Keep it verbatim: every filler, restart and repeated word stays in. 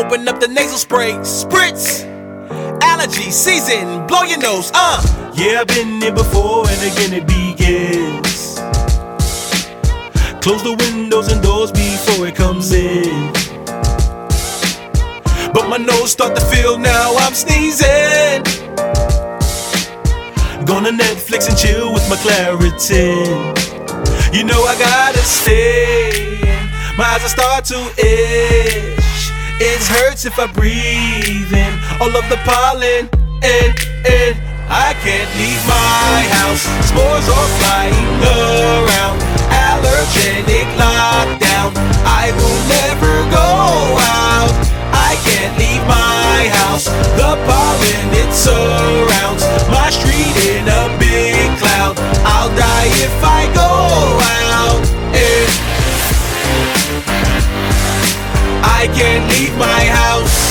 Open up the nasal spray, spritz. Allergy season, blow your nose, uh. Yeah, I've been there before, and again it begins. Close the windows and doors before it comes in. But my nose start to feel now I'm sneezing. Gonna Netflix and chill with my Claritin. You know I gotta stay. My eyes will start to itch. It hurts if I breathe in all of the pollen. And, and I can't leave my house. Spores are flying around. Allergenic lockdown. I will never go out. I can't leave my house. The pollen, it surrounds my street in a big cloud. I'll die if I go out. And I can't leave my house.